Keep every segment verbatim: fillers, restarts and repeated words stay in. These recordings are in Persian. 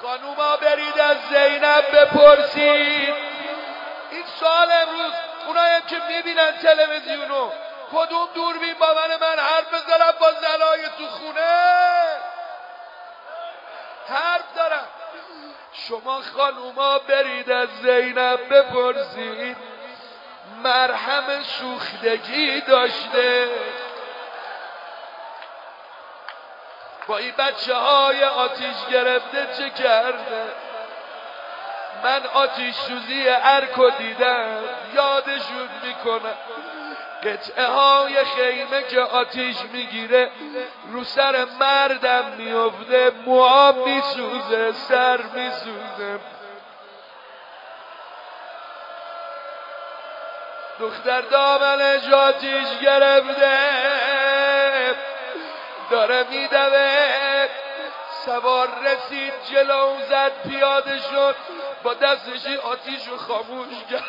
خانوما برید از زینب بپرسید. این سال امروز اونایی که میبینن تلویزیونو کدوم دوربین با من من حرف بزنم با زنای تو خونه حرف دارم. شما خانوما برید از زینب بپرسید مرهم سوختگی داشته، با این بچه های آتیش گرفته چه کرده. من آتیش سوزی ارکو دیدم، یادشون میکنم قطعه های خیمه که آتیش میگیره رو سر مردم میفته، موها میسوزه، سر میسوزه. دختر دامنش آتیش گرفته داره میدوه، سوار رسید جلو زد پیاده شد با دستشی آتیش رو خاموش کرد.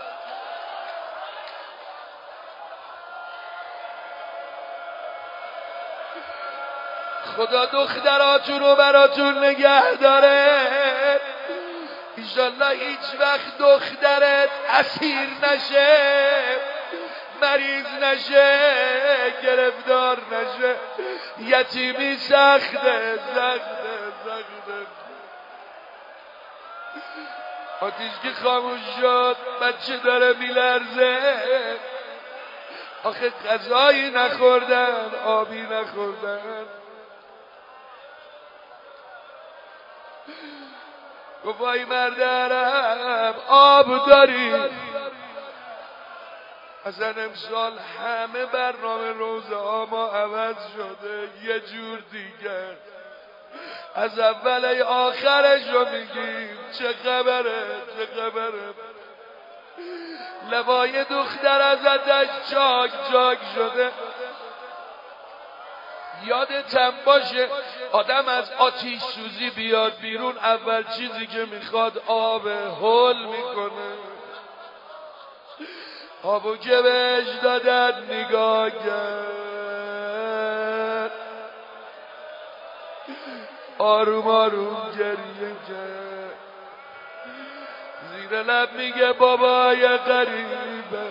خدا دختراتون رو براتون نگه داره. ایشالله هیچ وقت دخترت اسیر نشه، مریض نشه، گرفتار نشه. یتیمی سخته سخته سخته. آتیش که خاموش شد بچه داره میلرزه. آخه غذایی نخوردن، آبی نخوردن. گفت وای مرد عرب آب داری؟ اصلا امسال همه برنامه روزه ها ما عوض شده، یه جور دیگر. از اول آخرش رو میگیم چه خبره چه خبره. لبای دختر ازش جاگ جاگ شده. یادتم باشه آدم از آتیش سوزی بیاد بیرون اول چیزی که میخواد آب هول میکنه. آبو که بهش دادن نگاه کرد، آروم آروم گریه کرد، زیر لب میگه بابای غریبه،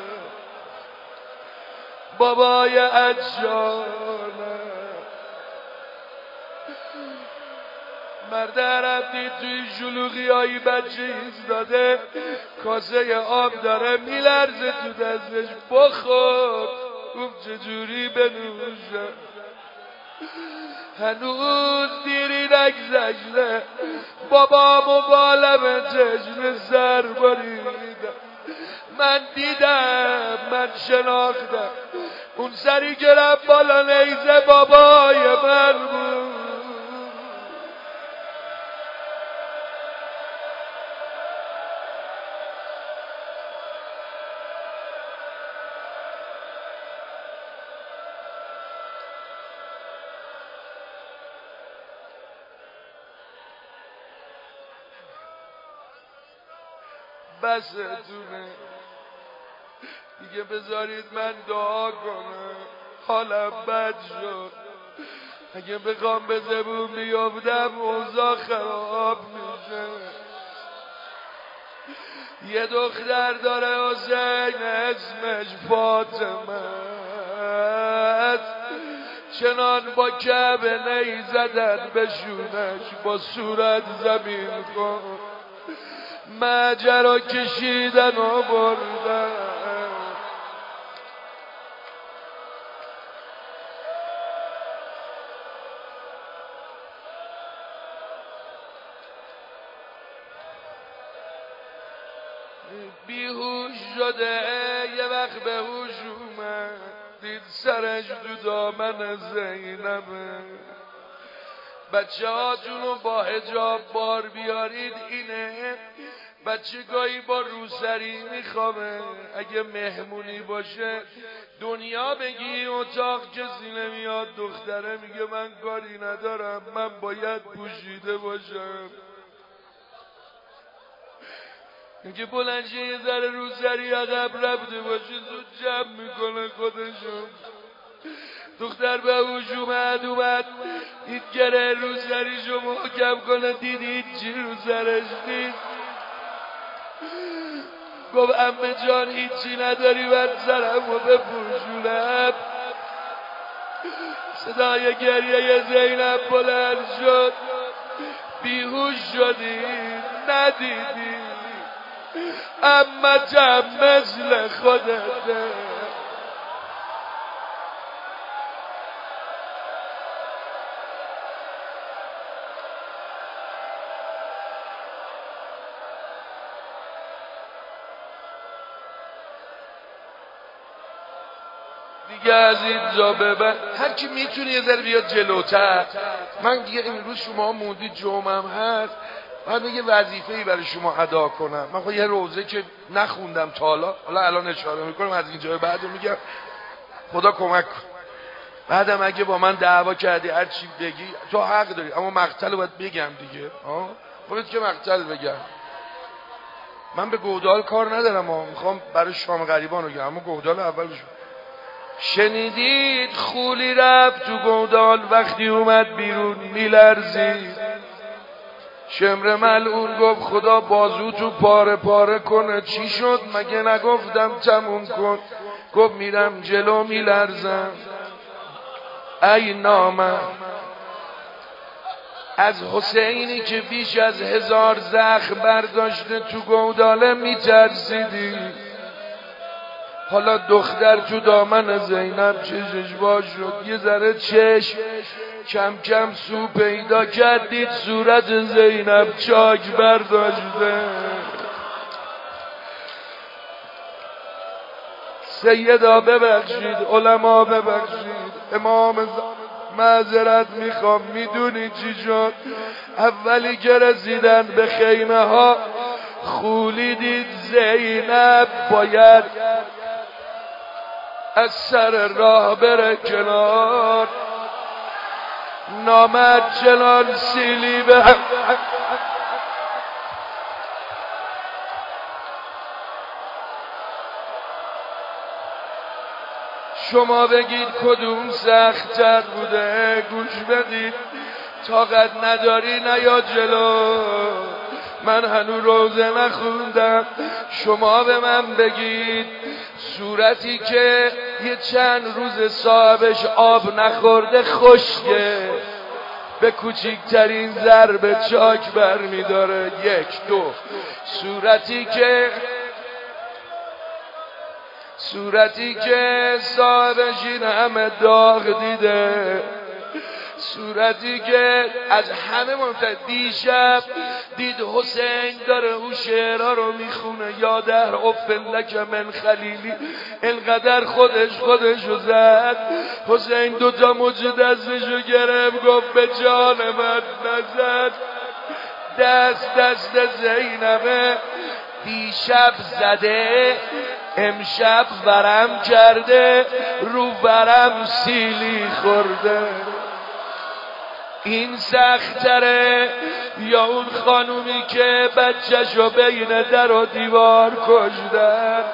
بابای عجانه. مرد عرب دید توی شلوغی هایی بچه ایستاده، کاسه آب داره میلرزه تو دستش. بخور. گفت چجوری بنوشم؟ هنوز دیری نگذشته بابامو بالم تجن سر بریدم. من دیدم، من شناختم اون سری که رفت بالا نیزه بابای من بود. بستونه دیگه، بذارید من دعا کنم. حالم بد شد، اگه بخوام به زبون بیافتم اوضاع خراب میشه. یه دختر داره حسین اسمش فاطمه است، چنان با کعبه نیزدن بشونش با صورت زمین کن. ماجرا کشیدن و بردن. بیهوش شده، یه وقت به هوش اومد، دید سرش تو دامن زینبه. بچه هاتونو با حجاب بار بیارید. اینه بچه گاهی با روسری میخوابه، اگه مهمونی باشه دنیا بگی اتاق کسی نمیاد، دختره میگه من کاری ندارم، من باید پوشیده باشم. میگه بلنشه یه ذره روسری عقب رفته باشه زود جمع میکنه خودشو. دختر به هوش اومد اومد دید گره رو سریشو محکم کنه، دید هیچی رو سرش نیست. گفت عمه جان هیچی نداری من سرمو بپوشونم. صدای گریه زینب بلند شد. بیهوش شدی ندیدی اما جم مثل خودته. دیگه از اینجا به بعد هر کی میتونه یه ذره بیاد جلوتر. من دیگه امروز شما موندی جمعم هست، بعد یه وظیفه‌ای برای شما ادا کنم. من خب یه روزه که نخوندم تا حالا، حالا الان اشاره میکنم، از اینجا به بعد میگم خدا کمک کن. بعدم اگه با من دعوا کردی هر چی بگی تو حق داری، اما مقتل رو باید بگم دیگه. ها خودت که مقتل بگم. من به گودال کار ندارم، ها میخوام برای شام غریبان رو بگم، اما گودال اول بشم. شنیدید خولی رفت تو گودال، وقتی اومد بیرون میلرزید. شمر ملعون گفت خدا بازو تو پاره پاره کنه. چی شد مگه نگفتم تموم کن؟ گفت میرم جلو میلرزم. ای نامم از حسینی که بیش از هزار زخم برداشته تو گوداله میترسیدی. حالا دختر تو دامن زینب چشش باز شد، یه ذره چشم کم کم سو پیدا کردید، صورت زینب چاک برداشته. سیدا ببخشید، علما ببخشید، امام معذرت میخوام. میدونی چی شد؟ اولی که رسیدن به خیمه ها خولی دید زینب باید از سر راه بره کنار. نامد چنان سیلی به شما بگید کدوم سخت‌تر بوده؟ گوش بدید، طاقت نداری نیا جلو، من هنوز روزه نخوندم. شما به من بگید صورتی که یه چند روز صاحبش آب نخورده خشکه، به کوچکترین ضربه چاک برمیداره. یک دو صورتی که صورتی که صاحبش این همه داغ دیده، صورتی که از همه مهمتر دیشب دید حسین داره اون شعرها رو میخونه، یادر افن لک من خلیلی، انقدر خودش خودشو زد. حسین دوتا مچ دستشو گرفت گفت به جان من نزد. دست دست زینبه دیشب زده امشب ورم کرده، رو ورم سیلی خورده. این سختره یا اون خانومی که بچه‌شو بین در و دیوار کشتن،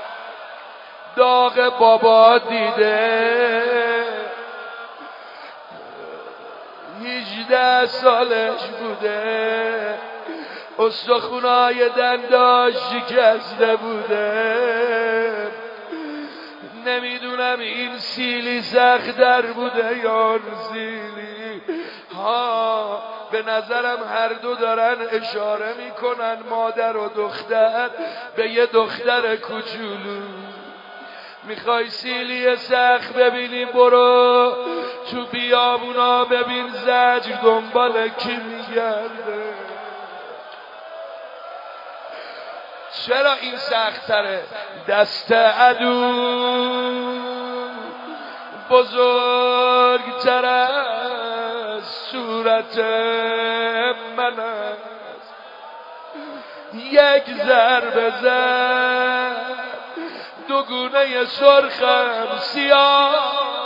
داغ بابا دیده، هجده سالش بوده، استخونای دنداش شکسته بوده. نمیدونم این سیلی سخت‌تر بوده یا اون سیلی. ها به نظرم هر دو دارن اشاره میکنن، مادر و دختر، به یه دختر کوچولو. میخوای سیلی سخت ببینی؟ برو تو بیابونا ببین زجر دنبال کی میگرده. چرا این سخت تره؟ دست عدو بزرگتر از صورت من است. یک ضربه زد دو گونه سرخم سیاه